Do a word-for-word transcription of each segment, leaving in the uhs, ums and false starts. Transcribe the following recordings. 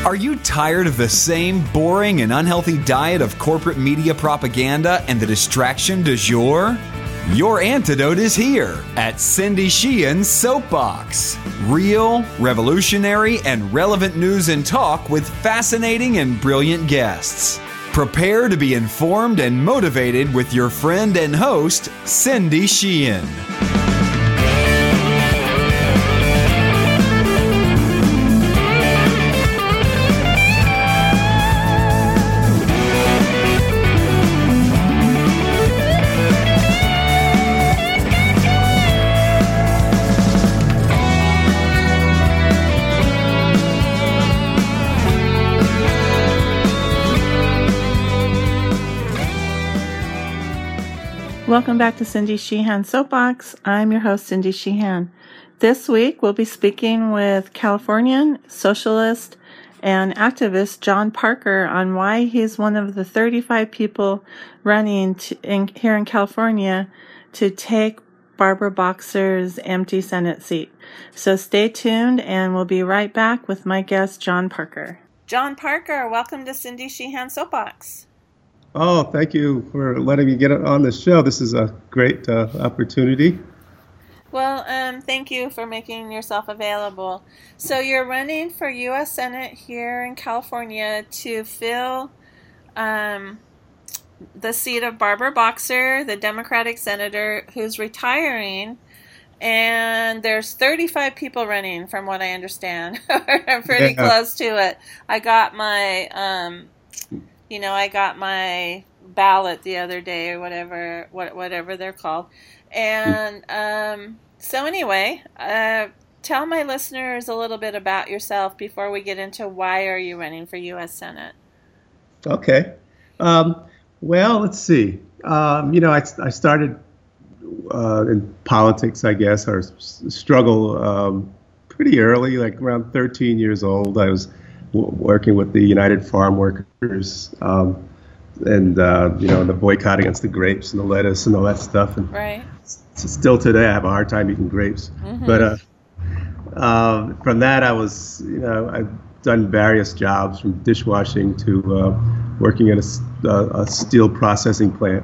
Are you tired of the same boring and unhealthy diet of corporate media propaganda and the distraction du jour? Your antidote is here at Cindy Sheehan's Soapbox. Real, revolutionary, and relevant news and talk with fascinating and brilliant guests. Prepare to be informed and motivated with your friend and host, Cindy Sheehan. Welcome back to Cindy Sheehan's Soapbox. I'm your host, Cindy Sheehan. This week, we'll be speaking with Californian socialist and activist John Parker on why he's one of the thirty-five people running to, in, here in California to take Barbara Boxer's empty Senate seat. So stay tuned, and we'll be right back with my guest, John Parker. John Parker, welcome to Cindy Sheehan's Soapbox. Oh, thank you for letting me get on the show. This is a great uh, opportunity. Well, um, thank you for making yourself available. So you're running for U S Senate here in California to fill um, the seat of Barbara Boxer, the Democratic senator who's retiring. And there's thirty-five people running, from what I understand. I'm pretty yeah. close to it. I got my... Um, You know, I got my ballot the other day, or whatever, what, whatever they're called. And um, so anyway, uh, tell my listeners a little bit about yourself before we get into why are you running for U S Senate. Okay. Um, well, let's see. Um, you know, I, I started uh, in politics, I guess, or struggle um, pretty early, like around thirteen years old. I was working with the United Farm Workers, um, and uh, you know, the boycott against the grapes and the lettuce and all that stuff. And right. Still today, I have a hard time eating grapes. Mm-hmm. But uh, uh, from that, I was, you know, I've done various jobs, from dishwashing to uh, working at a, a steel processing plant,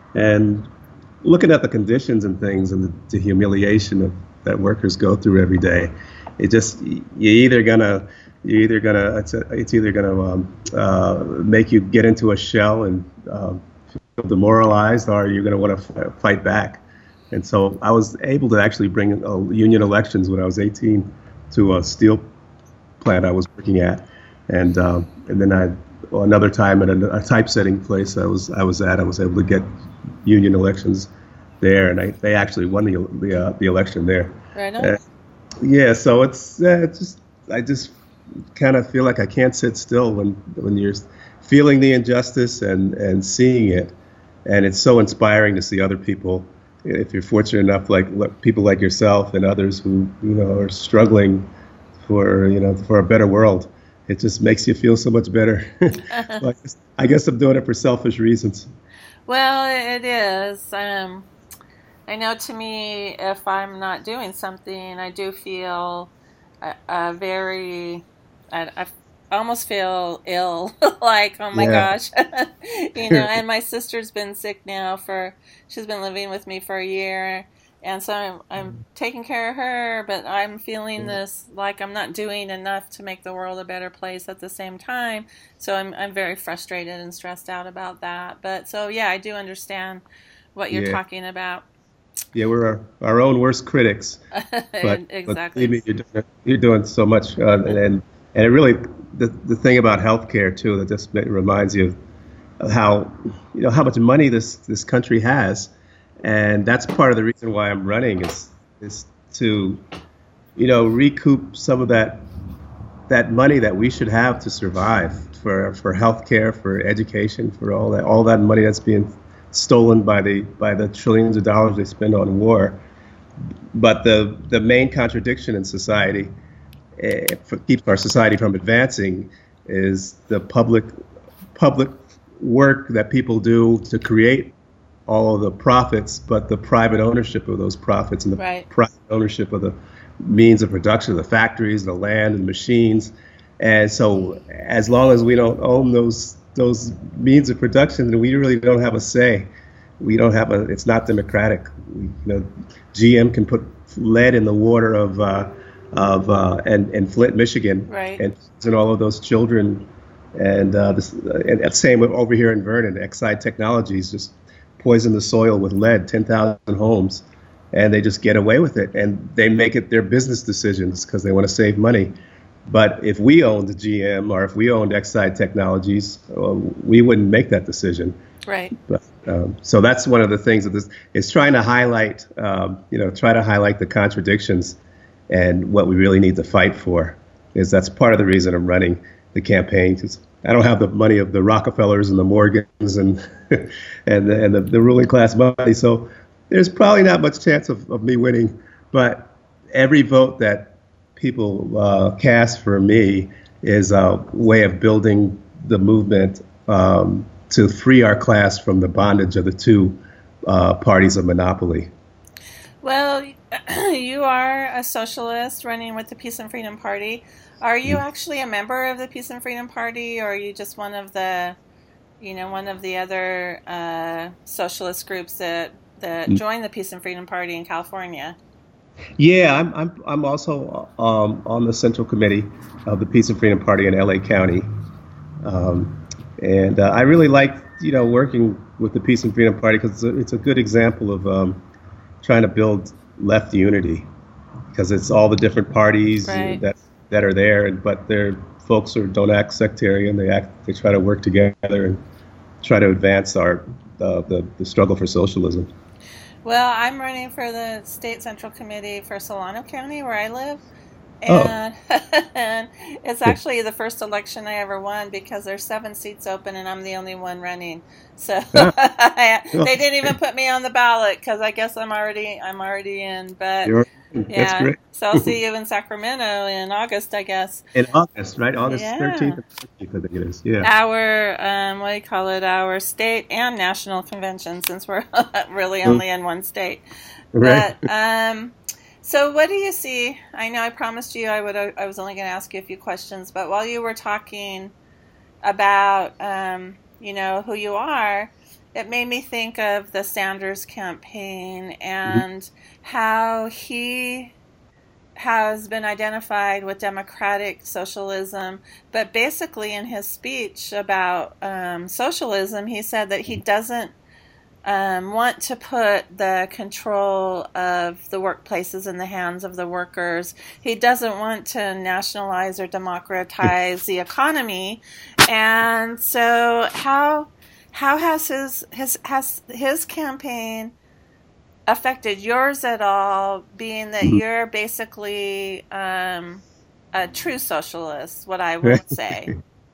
and looking at the conditions and things and the, the humiliation of, that workers go through every day. It just, you're either gonna You're either gonna it's, a, it's either gonna um, uh, make you get into a shell and uh, feel demoralized, or you're gonna want to f- fight back. And so I was able to actually bring uh, union elections when I was eighteen to a steel plant I was working at, and um, and then I well, another time at a, a typesetting place I was I was at I was able to get union elections there, and I, they actually won the the, uh, the election there. Right on. Uh, yeah, so it's uh, it's just I just. kind of feel like I can't sit still when when you're feeling the injustice and and seeing it, and it's so inspiring to see other people, if you're fortunate enough, like people like yourself and others who, you know, are struggling for, you know, for a better world. It just makes you feel so much better. So I, guess, I guess I'm doing it for selfish reasons. Well, it is. Um, I know, to me, if I'm not doing something, I do feel a, a very I, I almost feel ill, like, oh my yeah. gosh, you know, and my sister's been sick now for, she's been living with me for a year, and so I'm, I'm taking care of her, but I'm feeling this, like I'm not doing enough to make the world a better place at the same time, so I'm I'm very frustrated and stressed out about that, but so yeah, I do understand what you're yeah. talking about. Yeah, we're our, our own worst critics, but, exactly. but you're, doing, you're doing so much, uh, and And it really, the the thing about healthcare too, that just reminds you of how, you know, how much money this, this country has, and that's part of the reason why I'm running is is to, you know, recoup some of that that money that we should have to survive, for for healthcare, for education, for all that all that money that's being stolen by the by the trillions of dollars they spend on war. But the the main contradiction in society, Uh, for, keeps our society from advancing, is the public public work that people do to create all of the profits, but the private ownership of those profits and the right. private ownership of the means of production, the factories, the land, and machines, And so as long as we don't own those those means of production, then we really don't have a say. We don't have a, it's not democratic. We, you know, G M can put lead in the water of, uh, of uh, and, and Flint, Michigan, right. and, and all of those children. And, uh, this, and, and same with over here in Vernon, Exide Technologies just poison the soil with lead, ten thousand homes, and they just get away with it. And they make it their business decisions because they want to save money. But if we owned the G M or if we owned Exide Technologies, well, we wouldn't make that decision. Right. But, um, so that's one of the things that this is trying to highlight, um, you know, try to highlight the contradictions and what we really need to fight for. Is that's part of the reason I'm running the campaign. Because I don't have the money of the Rockefellers and the Morgans and and the, and the, the ruling class money. So there's probably not much chance of, of me winning. But every vote that people uh, cast for me is a way of building the movement um, to free our class from the bondage of the two uh, parties of monopoly. Well, you are a socialist running with the Peace and Freedom Party. Are you actually a member of the Peace and Freedom Party, or are you just one of the, you know, one of the other uh, socialist groups that that joined the Peace and Freedom Party in California? Yeah, I'm I'm I'm also um, on the Central Committee of the Peace and Freedom Party in L A County, um, and uh, I really like you know working with the Peace and Freedom Party because it's, it's a good example of um, trying to build left unity, because it's all the different parties right. that that are there, and but they're folks who don't act sectarian. They act they try to work together and try to advance our uh, the the struggle for socialism. Well, I'm running for the State Central Committee for Solano County, where I live, and, oh. and it's actually the first election I ever won because there's seven seats open and I'm the only one running. So they didn't even put me on the ballot because I guess I'm already I'm already in. But You're, yeah, that's great. So I'll see you in Sacramento in August, I guess. In August, right? August yeah. thirteenth and fourteenth, I think it is. Yeah. Our, um, what do you call it, our state and national convention, since we're really only in one state. Right. But, um, so what do you see? I know I promised you I would. I was only going to ask you a few questions, but while you were talking about, um, you know, who you are, it made me think of the Sanders campaign and mm-hmm. how he has been identified with democratic socialism, but basically in his speech about um, socialism, he said that he doesn't um, want to put the control of the workplaces in the hands of the workers. He doesn't want to nationalize or democratize the economy. And so how how has his his has his campaign affected yours at all, being that you're basically um, a true socialist, what I would say?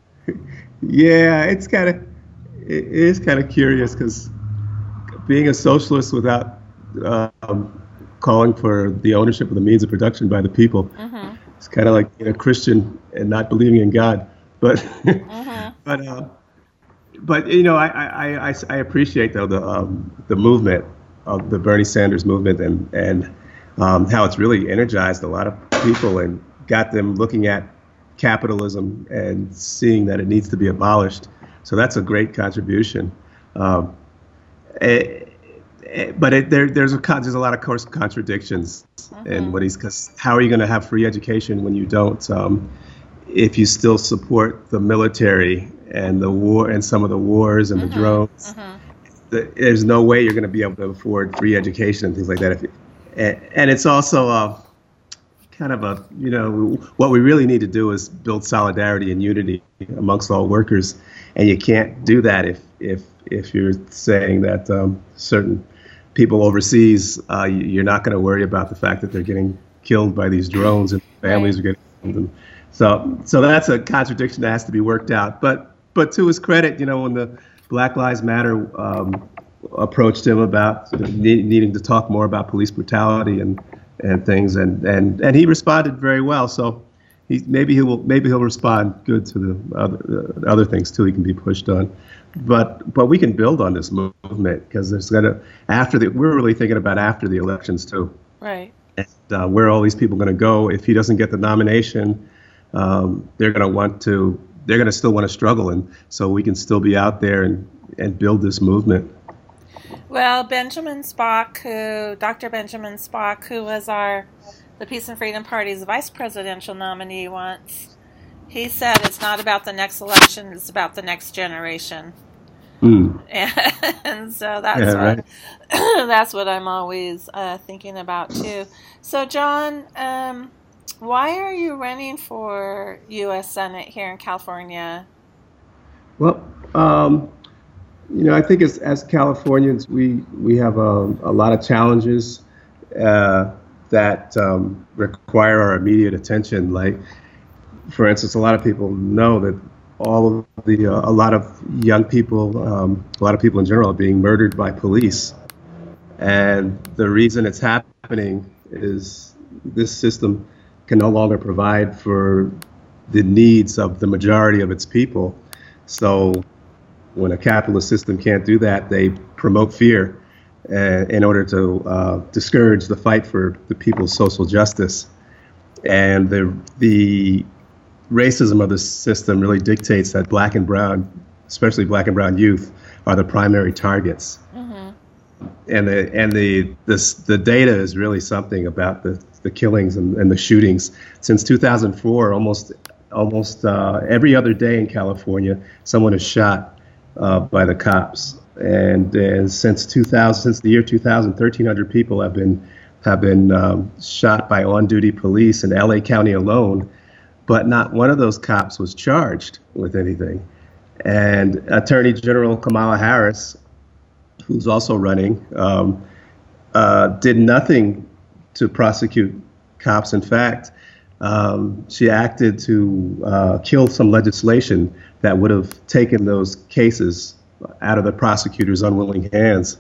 Yeah, it's kind of it is kind of curious because being a socialist without um, calling for the ownership of the means of production by the people, mm-hmm. it's kind of like being a Christian and not believing in God. But mm-hmm. but uh, but you know, I I, I, I appreciate though the um, the movement of the Bernie Sanders movement and and um, how it's really energized a lot of people and got them looking at capitalism and seeing that it needs to be abolished. So that's a great contribution. Um, it, it, but it, there, there's a there's a lot of course contradictions mm-hmm. in what he's, because how are you going to have free education when you don't, um, if you still support the military and the war and some of the wars and mm-hmm. the drones? Mm-hmm. The, there's no way you're going to be able to afford free education and things like that. If it, and, and it's also uh, kind of a, you know, what we really need to do is build solidarity and unity amongst all workers. And you can't do that if if if you're saying that um, certain people overseas, uh, you're not going to worry about the fact that they're getting killed by these drones and families right. are getting killed. And so so that's a contradiction that has to be worked out. But but to his credit, you know, when the Black Lives Matter um, approached him about ne- needing to talk more about police brutality and, and things, and, and, and he responded very well. So he maybe he will maybe he'll respond good to the other uh, other things too. He can be pushed on, but but we can build on this movement because there's gonna after the we're really thinking about after the elections too. Right. And, uh, where are all these people going to go if he doesn't get the nomination? um, they're going to want to, they're going to still want to struggle. And so we can still be out there and, and build this movement. Well, Benjamin Spock, who, Doctor Benjamin Spock, who was our, the Peace and Freedom Party's vice presidential nominee once, he said it's not about the next election, it's about the next generation. Mm. And, and so that's yeah, what, right. that's what I'm always uh, thinking about too. So John, um, why are you running for U S Senate here in California? Well, um, you know, I think as as Californians, we we have a, a lot of challenges uh, that um, require our immediate attention. Like, for instance, a lot of people know that all of the uh, a lot of young people, um, a lot of people in general, are being murdered by police, and the reason it's happening is this system can no longer provide for the needs of the majority of its people. So when a capitalist system can't do that, they promote fear uh, in order to uh, discourage the fight for the people's social justice. And the the racism of the system really dictates that black and brown, especially black and brown youth, are the primary targets. Mm-hmm. And the and the this the data is really something about the the killings and, and the shootings. Since two thousand four, almost almost uh, every other day in California, someone is shot uh, by the cops. And, and since two thousand, since the year two thousand, thirteen hundred people have been have been um, shot by on-duty police in L A County alone. But not one of those cops was charged with anything. And Attorney General Kamala Harris, who's also running, um, uh, did nothing to prosecute cops. In fact, um, she acted to uh, kill some legislation that would have taken those cases out of the prosecutor's unwilling hands.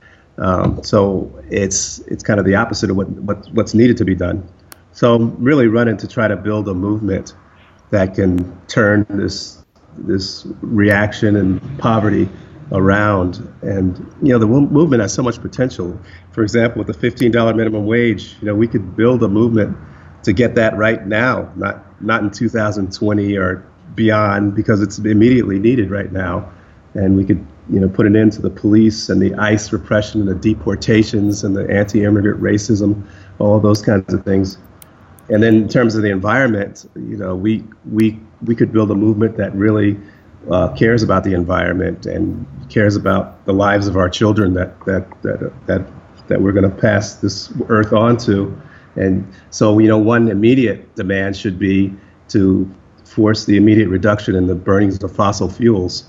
Um, so it's it's kind of the opposite of what, what what's needed to be done. So I'm really running to try to build a movement that can turn this this reaction and poverty around. And, you know, the movement has so much potential. For example, with the fifteen dollars minimum wage, you know, we could build a movement to get that right now, not not in two thousand twenty or beyond, because it's immediately needed right now. And we could, you know, put an end to the police and the ICE repression and the deportations and the anti-immigrant racism, all those kinds of things. And then in terms of the environment, you know, we we we could build a movement that really uh, cares about the environment and cares about the lives of our children that that that that, that we're going to pass this earth on to. And so, you know, one immediate demand should be to force the immediate reduction in the burnings of fossil fuels.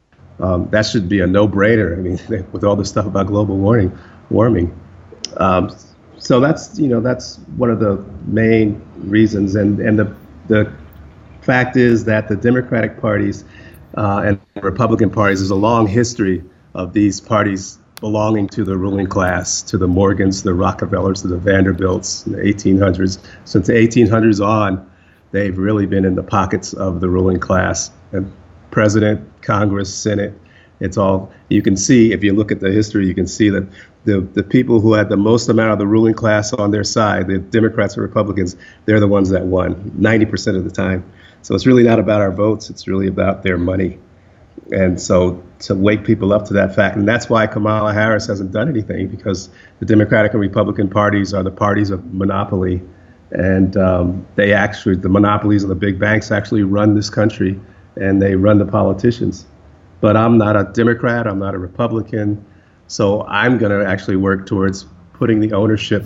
Um, that should be a no-brainer. I mean, with all this stuff about global warming, warming. Um, So that's, you know, that's one of the main reasons. And, and the the fact is that the Democratic parties uh, and Republican parties, there's a long history of these parties belonging to the ruling class, to the Morgans, the Rockefellers, to the Vanderbilts in the eighteen hundreds. Since the eighteen hundreds on, they've really been in the pockets of the ruling class. And President, Congress, Senate, it's all, you can see, if you look at the history, you can see that the, the people who had the most amount of the ruling class on their side, the Democrats and Republicans, they're the ones that won ninety percent of the time. So it's really not about our votes, it's really about their money. And so to wake people up to that fact, and that's why Kamala Harris hasn't done anything, because the Democratic and Republican parties are the parties of monopoly. And um, they actually, the monopolies of the big banks actually run this country, and they run the politicians. But I'm not a Democrat, I'm not a Republican, so I'm going to actually work towards putting the ownership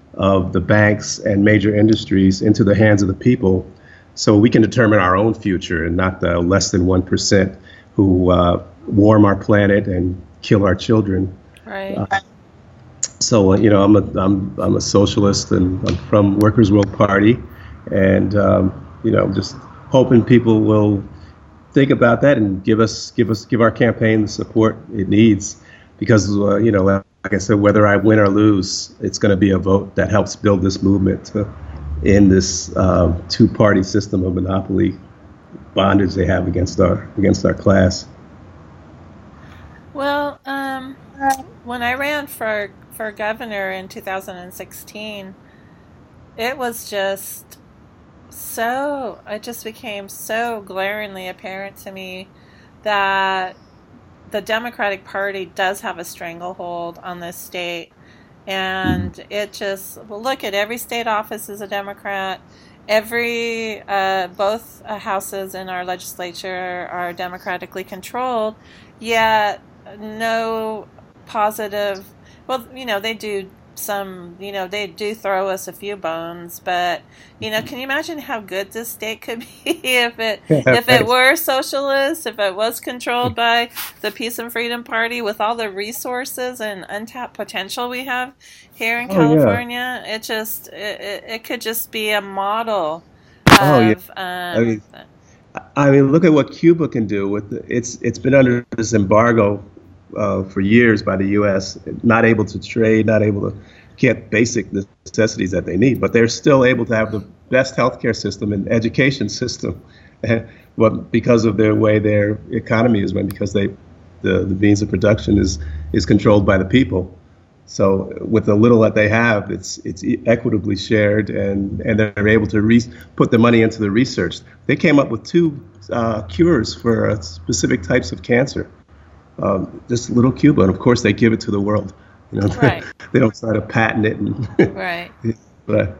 of the banks and major industries into the hands of the people so we can determine our own future and not the less than one percent who uh, warm our planet and kill our children. Right. Uh, so, uh, you know, I'm a, I'm, I'm a socialist, and I'm from Workers' World Party, and, um, you know, just hoping people will think about that and give us, give us, give our campaign the support it needs, because, uh, you know, like I said, whether I win or lose, it's going to be a vote that helps build this movement to end this uh, two-party system of monopoly bondage they have against our against our class. Well, um, when I ran for for governor in two thousand sixteen, it was just so it just became so glaringly apparent to me that the Democratic Party does have a stranglehold on this state. And it just, well, look at every state office is a Democrat. Every, uh, both uh, houses in our legislature are democratically controlled, yet no positive, well, you know, they do some, you know, they do throw us a few bones, but, you know, can you imagine how good this state could be if it if it were socialist, if it was controlled by the Peace and Freedom Party with all the resources and untapped potential we have here in oh, California? Yeah. It just, it, it, it could just be a model of, oh, yeah. um, I mean, I mean, look at what Cuba can do with the, it's it's been under this embargo Uh, for years by the U S, not able to trade, not able to get basic necessities that they need, but they're still able to have the best healthcare system and education system, well, because of their way their economy is run, because they, the, the means of production is is controlled by the people. So with the little that they have, it's it's equitably shared, and, and they're able to re- put the money into the research. They came up with two uh, cures for uh, specific types of cancer. Um, just little Cuba, and of course they give it to the world. You know, right. They don't try to patent it, and right. But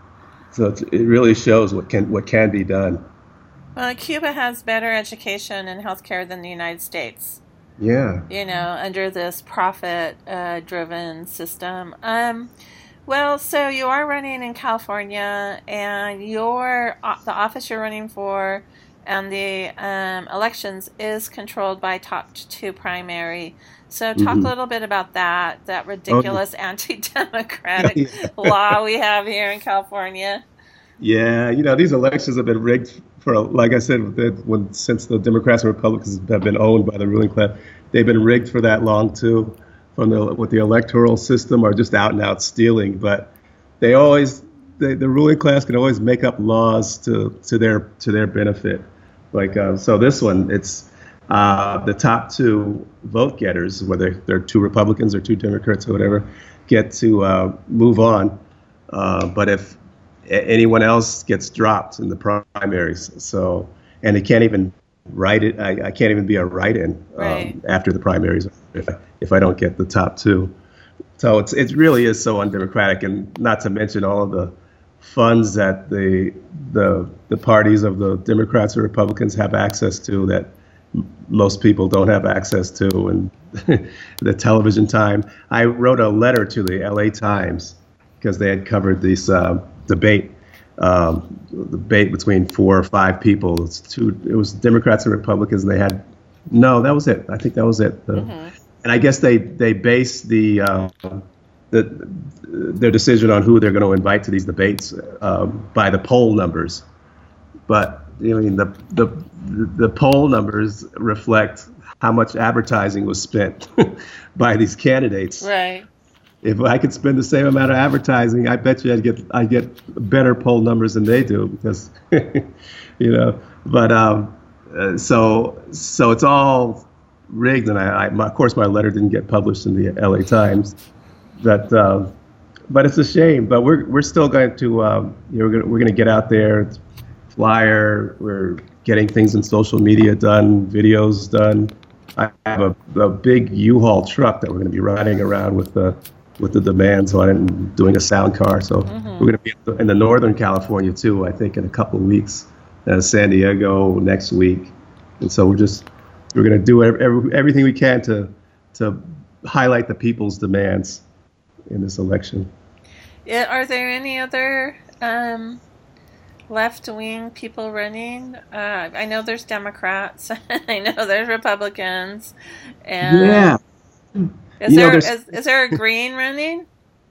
so it's, it really shows what can what can be done. Well, Cuba has better education and healthcare than the United States. Yeah. You know, under this profit-driven uh, system. Um, well, so you are running in California, and your uh, the office you're running for. And the um, elections is controlled by top two primary. So talk mm-hmm. a little bit about that, that ridiculous oh, yeah. anti-democratic yeah. law we have here in California. Yeah, you know, these elections have been rigged for, like I said, when since the Democrats and Republicans have been owned by the ruling class, they've been rigged for that long too, from the with the electoral system or just out and out stealing. But they always, they, the ruling class can always make up laws to to their to their benefit. Like, uh, so this one, it's uh, the top two vote getters, whether they're two Republicans or two Democrats or whatever, get to uh, move on. Uh, but if a- anyone else gets dropped in the primaries, so, and they can't even write it, I, I can't even be a write-in um, right. after the primaries if I, if I don't get the top two. So it's it really is so undemocratic, and not to mention all of the funds that the the the parties of the Democrats or Republicans have access to that m- most people don't have access to, and the television time. I wrote a letter to the L A Times because they had covered this uh, debate, um, debate between four or five people. It's two. It was Democrats and Republicans, and they had no. That was it. I think that was it. Uh, mm-hmm. And I guess they they based the. Uh, The, their decision on who they're going to invite to these debates um, by the poll numbers, but I mean the the the poll numbers reflect how much advertising was spent by these candidates. Right. If I could spend the same amount of advertising, I bet you I'd get I get better poll numbers than they do, because you know. But um, uh, so so it's all rigged, and I, I my, of course my letter didn't get published in the L A Times. But uh, but it's a shame. But we're we're still going to um, you know we're gonna, we're going to get out there, flyer. We're getting things in social media done, videos done. I have a, a big U-Haul truck that we're going to be riding around with the with the demands on it, and doing a sound car. So mm-hmm. we're going to be in the Northern California too. I think in a couple of weeks, uh, San Diego next week, and so we're just we're going to do every, everything we can to to highlight the people's demands in this election. Yeah, are there any other um, left-wing people running? Uh, I know there's Democrats. I know there's Republicans. And yeah. Is you there know, is, is there a Green running?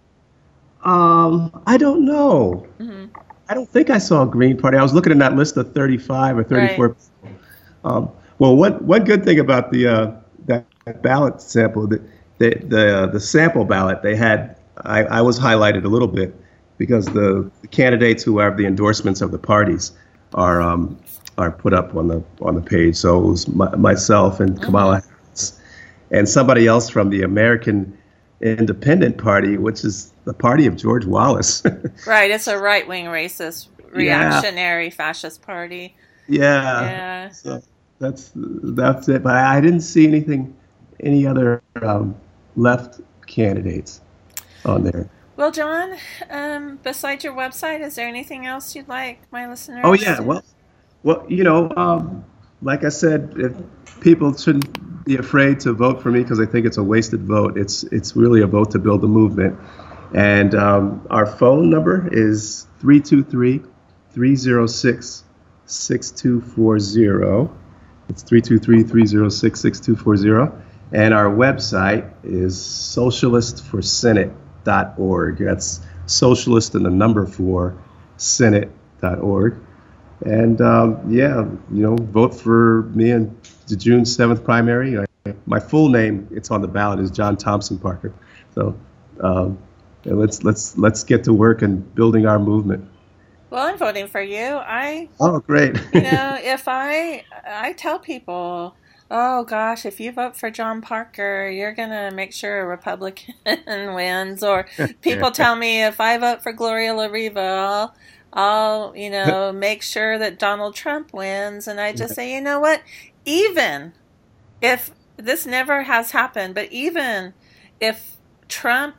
Um, I don't know. Mm-hmm. I don't think I saw a Green Party. I was looking at that list of thirty-five or thirty-four. Right. Um, well, one one good thing about the uh, that ballot sample, the the the, the sample ballot they had, I, I was highlighted a little bit because the, the candidates who have the endorsements of the parties are um, are put up on the on the page. So it was my, myself and Kamala mm-hmm. Harris and somebody else from the American Independent Party, which is the party of George Wallace. Right, it's a right-wing racist reactionary yeah. fascist party. Yeah. Yeah. So that's that's it. But I didn't see anything, any other um, left candidates on there. Well, John, um, besides your website, is there anything else you'd like my listeners? Oh yeah. Well, well, you know, um, like I said, if people shouldn't be afraid to vote for me because I think it's a wasted vote. It's it's really a vote to build a movement. And um, our phone number is three two three, three zero six, six two four zero. It's three two three, three zero six, six two four zero. And our website is socialist for senate dot org. That's socialist and the number four, senate dot org. And um, yeah, you know, vote for me in the June seventh primary. I, my full name, it's on the ballot, is John Thompson Parker. So um, and let's let's let's get to work and building our movement. Well, I'm voting for you. I oh great. You know, if I I tell people, oh gosh, if you vote for John Parker, you're gonna make sure a Republican wins. Or people tell me if I vote for Gloria La Riva, I'll, I'll you know make sure that Donald Trump wins. And I just say, you know what? Even if this never has happened, but even if Trump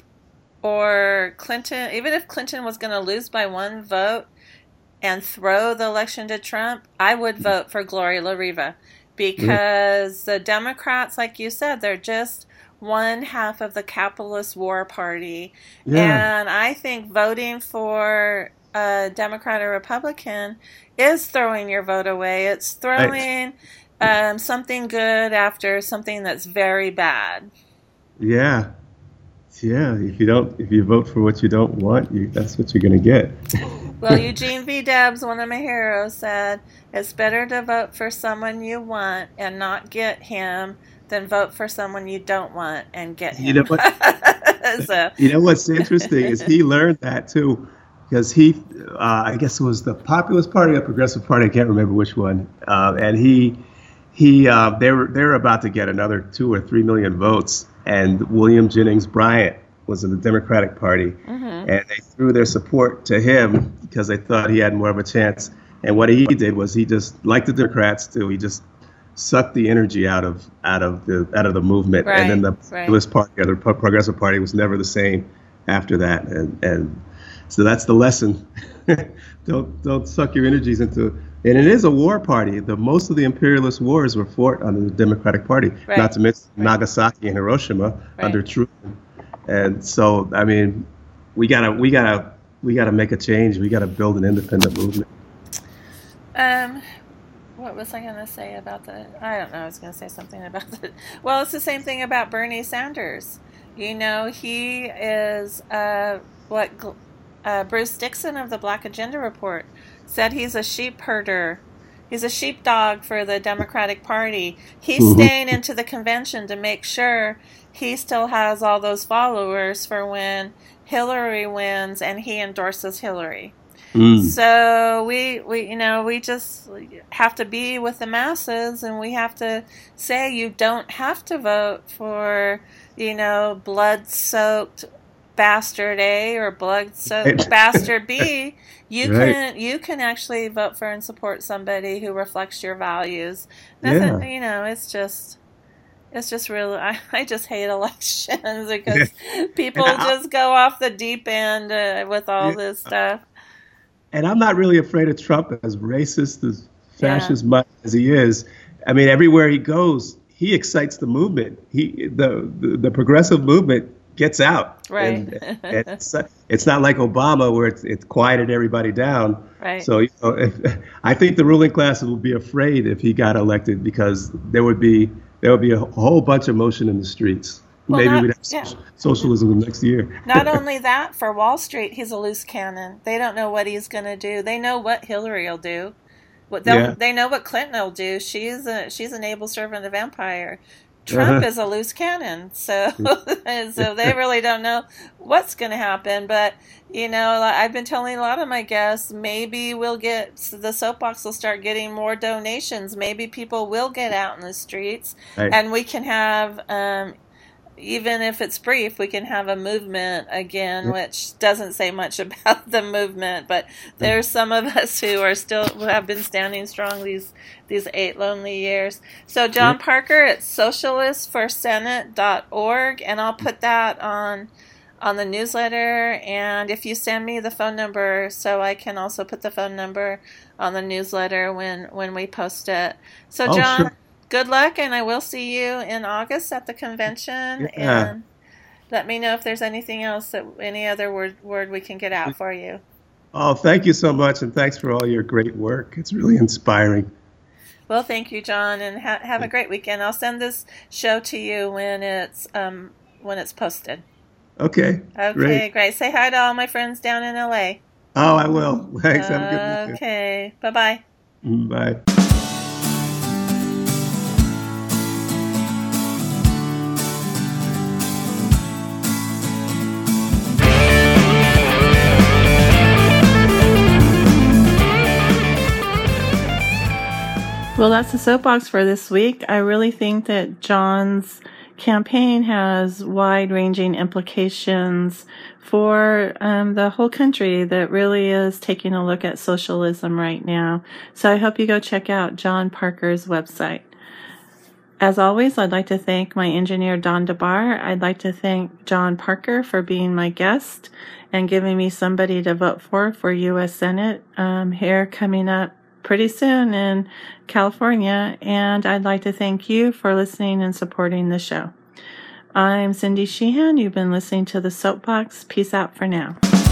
or Clinton, even if Clinton was going to lose by one vote and throw the election to Trump, I would vote for Gloria La Riva because the Democrats, like you said, they're just one half of the capitalist war party. Yeah. And I think voting for a Democrat or Republican is throwing your vote away. It's throwing right. um, something good after something that's very bad. Yeah. Yeah, if you don't, if you vote for what you don't want, you, that's what you're going to get. Well, Eugene V. Debs, one of my heroes, said, it's better to vote for someone you want and not get him than vote for someone you don't want and get him. You know, what, so. You know what's interesting is he learned that, too, because he, uh, I guess it was the Populist Party or Progressive Party, I can't remember which one, uh, and he, he, uh, they were they were about to get another two or three million votes. And William Jennings Bryan was in the Democratic Party, mm-hmm. and they threw their support to him because they thought he had more of a chance. And what he did was he just, like the Democrats do, he just sucked the energy out of out of the out of the movement. Right, and then the right. Populist Party, or the Progressive Party, was never the same after that. And and so that's the lesson. don't don't suck your energies into. And it is a war party. The most of the imperialist wars were fought under the Democratic Party, right. not to mention right. Nagasaki and Hiroshima right. under Truman. And so, I mean, we gotta we gotta we gotta make a change. We gotta build an independent movement. Um, what was I gonna say about the? I don't know. I was gonna say something about the. Well, it's the same thing about Bernie Sanders. You know, he is uh, what uh, Bruce Dixon of the Black Agenda Report said he's a sheep herder. He's a sheepdog for the Democratic Party. He's mm-hmm. staying into the convention to make sure he still has all those followers for when Hillary wins and he endorses Hillary. Mm. So we, we, you know, we just have to be with the masses, and we have to say you don't have to vote for, you know, blood-soaked bastard A or blood-soaked bastard B. You right. can you can actually vote for and support somebody who reflects your values. Nothing, yeah. You know, it's just it's just really. I, I just hate elections because people just go off the deep end uh, with all yeah. this stuff. And I'm not really afraid of Trump, as racist, as fascist yeah. as he is. I mean, everywhere he goes, he excites the movement. He the the, the progressive movement gets out. Right. And, and it's, it's not like Obama where it's, it's quieted everybody down. Right. So you know, if, I think the ruling class would be afraid if he got elected, because there would be there would be a whole bunch of motion in the streets. Well, Maybe not, we'd have yeah. socialism next year. Not only that, for Wall Street, he's a loose cannon. They don't know what he's going to do. They know what Hillary will do. What yeah. They know what Clinton will do. She's a she's an able servant of empire. Trump uh-huh. is a loose cannon, so so they really don't know what's going to happen. But, you know, I've been telling a lot of my guests, maybe we'll get, the soapbox will start getting more donations. Maybe people will get out in the streets, right. and we can have, um, even if it's brief, we can have a movement again, which doesn't say much about the movement, but there's some of us who are still, who have been standing strong these these eight lonely years. So John Parker, it's socialist for senate dot org, and I'll put that on on the newsletter. And if you send me the phone number, so I can also put the phone number on the newsletter when, when we post it. So Oh, John, sure. good luck, and I will see you in August at the convention. Yeah. And let me know if there's anything else, that any other word word we can get out for you. Oh, thank you so much, and thanks for all your great work. It's really inspiring. Well, thank you, John, and ha- have a great weekend. I'll send this show to you when it's um when it's posted. Okay. Okay, Great. great. Say hi to all my friends down in L A. Oh, I will. Thanks. Have a good weekend. Okay, bye-bye. Mm, Bye. Well, that's the soapbox for this week. I really think that John's campaign has wide-ranging implications for um, the whole country that really is taking a look at socialism right now. So I hope you go check out John Parker's website. As always, I'd like to thank my engineer, Don DeBar. I'd like to thank John Parker for being my guest and giving me somebody to vote for for U S Senate um, here coming up pretty soon in California. And I'd like to thank you for listening and supporting the show. I'm Cindy Sheehan. You've been listening to The Soapbox. Peace out for now.